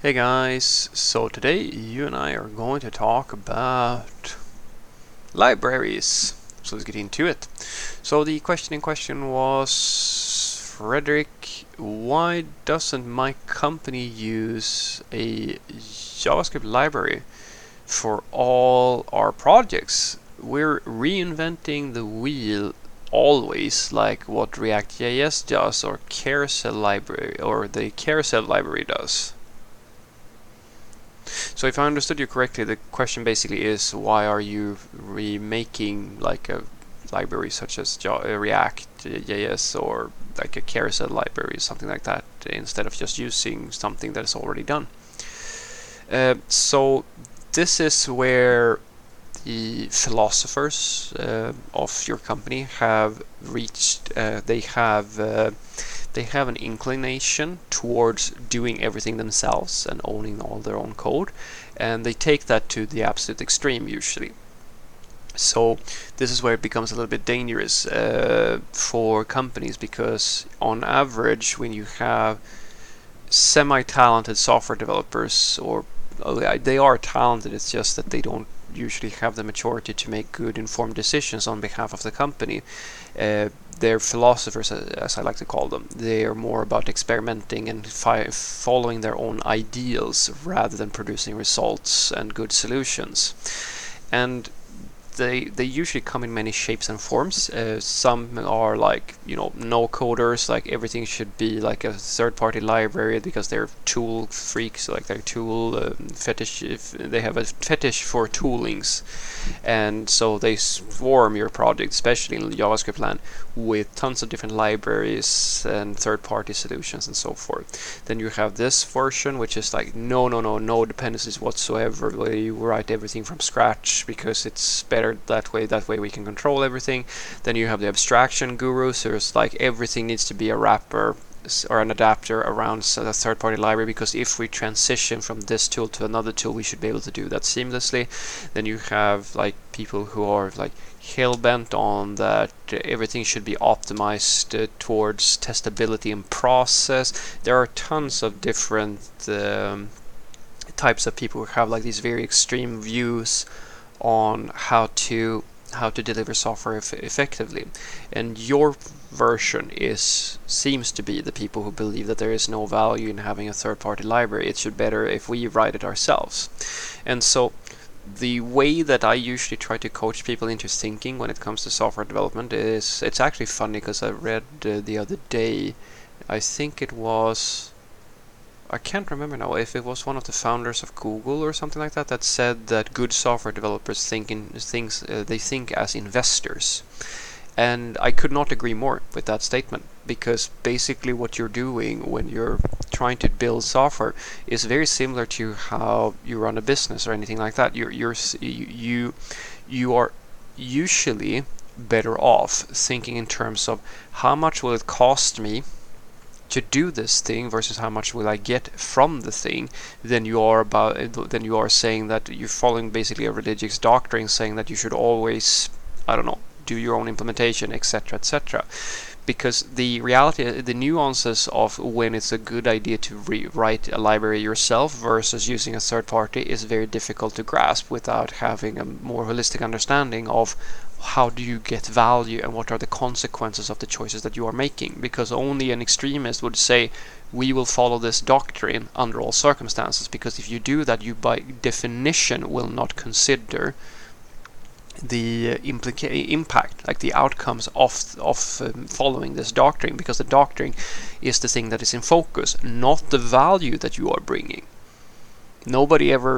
Hey guys, so today you and I are going to talk about libraries. So let's get into it. So the question in question was, Frederick, why doesn't my company use a JavaScript library for all our projects? We're reinventing the wheel always, like what React.js does or Carousel library or the Carousel library does. So if I understood you correctly, the question basically is, why are you remaking like a library such as React JS or like a carousel library, something like that, instead of just using something that is already done? So this is where the philosophers of your company have reached. They have an inclination towards doing everything themselves and owning all their own code, and they take that to the absolute extreme usually. So this is where it becomes a little bit dangerous for companies, because on average, when you have semi-talented software developers, or they are talented, it's just that they don't usually have the maturity to make good informed decisions on behalf of the company. They're philosophers, as I like to call them. They are more about experimenting and following their own ideals rather than producing results and good solutions. And they usually come in many shapes and forms. Some are like, no coders, like everything should be like a third-party library because they're tool freaks, like they're tool fetish. They have a fetish for toolings, and so they swarm your project, especially in JavaScript land, with tons of different libraries and third-party solutions and so forth. Then you have this version, which is like no dependencies whatsoever, where you write everything from scratch because it's better that way we can control everything. Then you have the abstraction gurus, so it's like everything needs to be a wrapper or an adapter around a third-party library, because if we transition from this tool to another tool, we should be able to do that seamlessly. Then you have like people who are like hell-bent on that everything should be optimized towards testability and process. There are tons of different types of people who have like these very extreme views on how to deliver software effectively, and your version seems to be the people who believe that there is no value in having a third-party library. It should better if we write it ourselves. And so the way that I usually try to coach people into thinking when it comes to software development is, it's actually funny because I read the other day, I think it was, I can't remember now if it was one of the founders of Google or something like that, that said that good software developers think as investors. And I could not agree more with that statement, because basically what you're doing when you're trying to build software is very similar to how you run a business or anything like that. You are usually better off thinking in terms of how much will it cost me to do this thing versus how much will I get from the thing, than you are saying that you're following basically a religious doctrine saying that you should always, I don't know, do your own implementation, etc., etc. Because the reality, the nuances of when it's a good idea to rewrite a library yourself versus using a third party is very difficult to grasp without having a more holistic understanding of how do you get value and what are the consequences of the choices that you are making. Because only an extremist would say, we will follow this doctrine under all circumstances, because if you do that, you by definition will not consider the impact, like the outcomes of following this doctrine, because the doctrine is the thing that is in focus, not the value that you are bringing. Nobody ever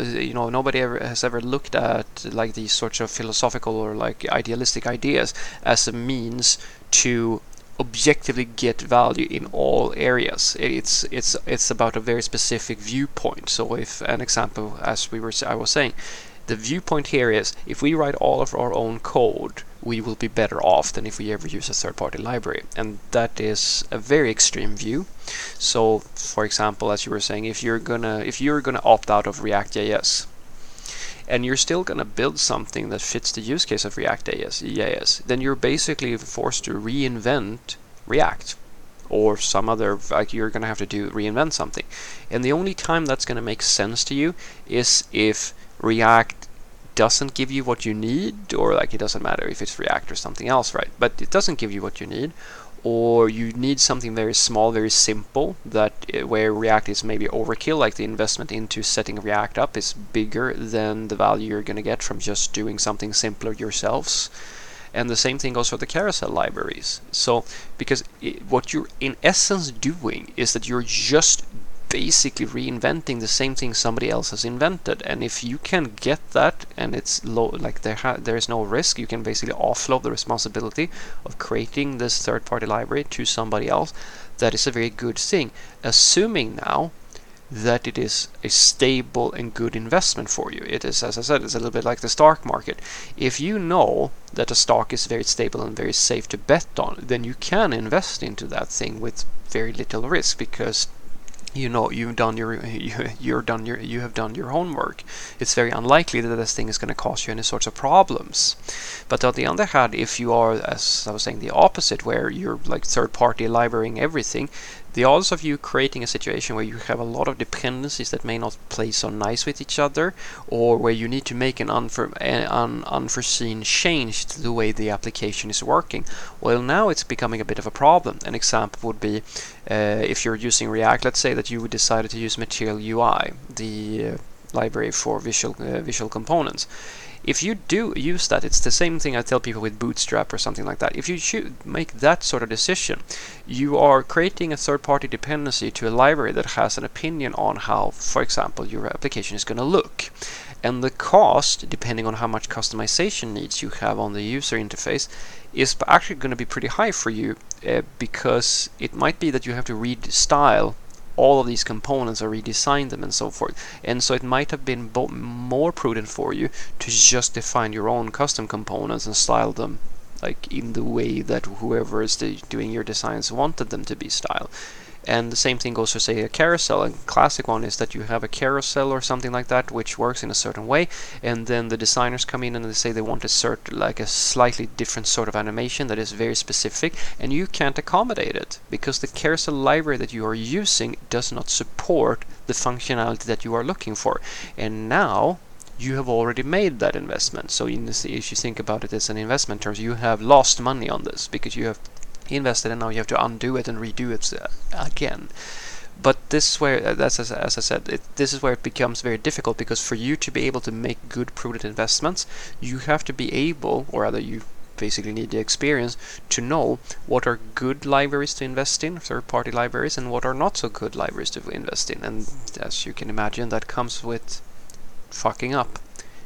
has ever looked at like these sorts of philosophical or like idealistic ideas as a means to objectively get value in all areas. It's about a very specific viewpoint. So if an example, as I was saying, the viewpoint here is, if we write all of our own code, we will be better off than if we ever use a third-party library. And that is a very extreme view. So, for example, as you were saying, if you're gonna opt out of React.js, and you're still gonna build something that fits the use case of React.js, then you're basically forced to reinvent React. or some other, like you're going to have to reinvent something. And the only time that's going to make sense to you is if React doesn't give you what you need, or like it doesn't matter if it's React or something else, right? But it doesn't give you what you need, or you need something very small, very simple, that where React is maybe overkill, like the investment into setting React up is bigger than the value you're going to get from just doing something simpler yourselves. And the same thing goes for the carousel libraries. So, because what you're in essence doing is that you're just basically reinventing the same thing somebody else has invented. And if you can get that, and it's low, like there is no risk, you can basically offload the responsibility of creating this third-party library to somebody else. That is a very good thing, assuming now that it is a stable and good investment for you. It is, as I said, it's a little bit like the stock market. If you know that a stock is very stable and very safe to bet on, then you can invest into that thing with very little risk, because you know you have done your homework. It's very unlikely that this thing is going to cause you any sorts of problems. But on the other hand, if you are, as I was saying, the opposite, where you're like third-party librarying everything, the odds of you creating a situation where you have a lot of dependencies that may not play so nice with each other, or where you need to make an unforeseen change to the way the application is working, well, now it's becoming a bit of a problem. An example would be if you're using React, let's say that you decided to use Material UI, the library for visual components. If you do use that, it's the same thing I tell people with Bootstrap or something like that. If you make that sort of decision, you are creating a third-party dependency to a library that has an opinion on how, for example, your application is going to look. And the cost, depending on how much customization needs you have on the user interface, is actually going to be pretty high for you, because it might be that you have to restyle all of these components or redesign them and so forth. And so it might have been more prudent for you to just define your own custom components and style them like in the way that whoever is doing your designs wanted them to be styled. And the same thing goes for, say, a carousel. A classic one is that you have a carousel or something like that which works in a certain way, and then the designers come in and they say they want a slightly different sort of animation that is very specific, and you can't accommodate it because the carousel library that you are using does not support the functionality that you are looking for. And now you have already made that investment. So if you think about it as an investment terms, you have lost money on this because you have invested and now you have to undo it and redo it again. But this is where, as I said, this is where it becomes very difficult, because for you to be able to make good, prudent investments, you have to be able, or rather you basically need the experience to know what are good libraries to invest in, third-party libraries, and what are not so good libraries to invest in. And as you can imagine, that comes with fucking up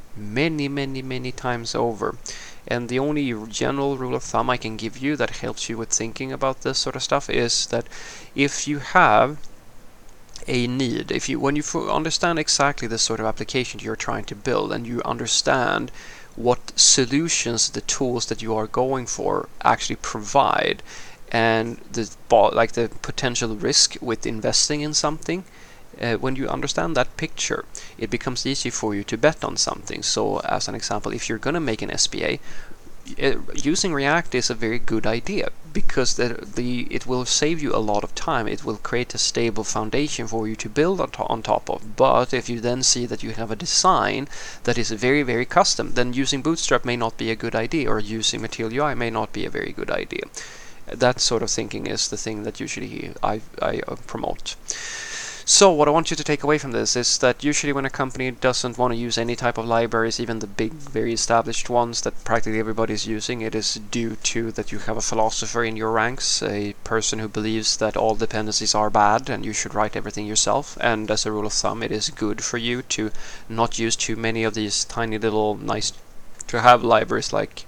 many times over. And the only general rule of thumb I can give you that helps you with thinking about this sort of stuff is that if you have a need, when you understand exactly the sort of application you're trying to build, and you understand what solutions the tools that you are going for actually provide, and the potential risk with investing in something, when you understand that picture, it becomes easy for you to bet on something. So as an example, if you're going to make an SPA, using React is a very good idea, because it will save you a lot of time. It will create a stable foundation for you to build on top of. But if you then see that you have a design that is very custom, then using Bootstrap may not be a good idea, or using Material UI may not be a very good idea. That sort of thinking is the thing that usually I promote. So what I want you to take away from this is that usually when a company doesn't want to use any type of libraries, even the big, very established ones that practically everybody is using, it is due to that you have a philosopher in your ranks, a person who believes that all dependencies are bad and you should write everything yourself. And as a rule of thumb, it is good for you to not use too many of these tiny little nice to have libraries, like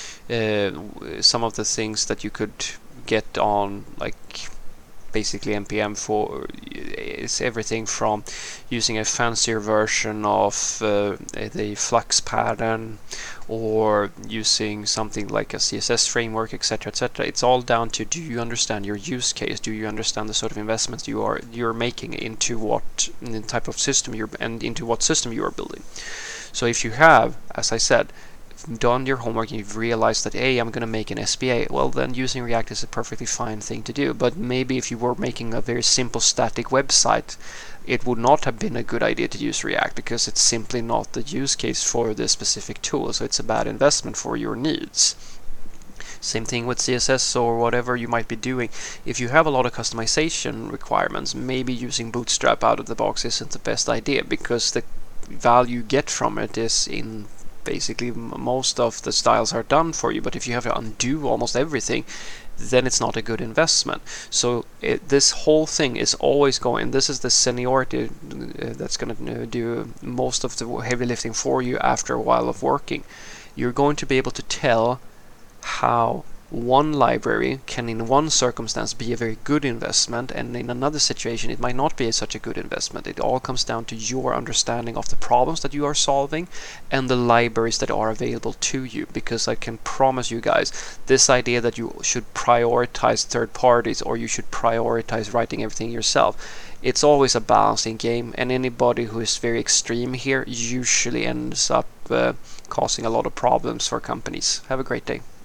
some of the things that you could get on, like basically NPM for is everything from using a fancier version of the Flux pattern, or using something like a CSS framework, etc., etc. It's all down to, do you understand your use case? Do you understand the sort of investments you're making into what type of system into what system you are building? So if you have, as I said, done your homework and you've realized that, hey, I'm going to make an SPA, well, then using React is a perfectly fine thing to do. But maybe if you were making a very simple static website, it would not have been a good idea to use React because it's simply not the use case for this specific tool, so it's a bad investment for your needs. Same thing with CSS or whatever you might be doing. If you have a lot of customization requirements, maybe using Bootstrap out of the box isn't the best idea, because the value you get from it is in basically most of the styles are done for you. But if you have to undo almost everything, then it's not a good investment. So this whole thing is always going, this is the seniority that's going to do most of the heavy lifting for you after a while of working. You're going to be able to tell how one library can in one circumstance be a very good investment, and in another situation it might not be such a good investment. It all comes down to your understanding of the problems that you are solving and the libraries that are available to you. Because I can promise you guys, this idea that you should prioritize third parties or you should prioritize writing everything yourself, it's always a balancing game, and anybody who is very extreme here usually ends up causing a lot of problems for companies. Have a great day.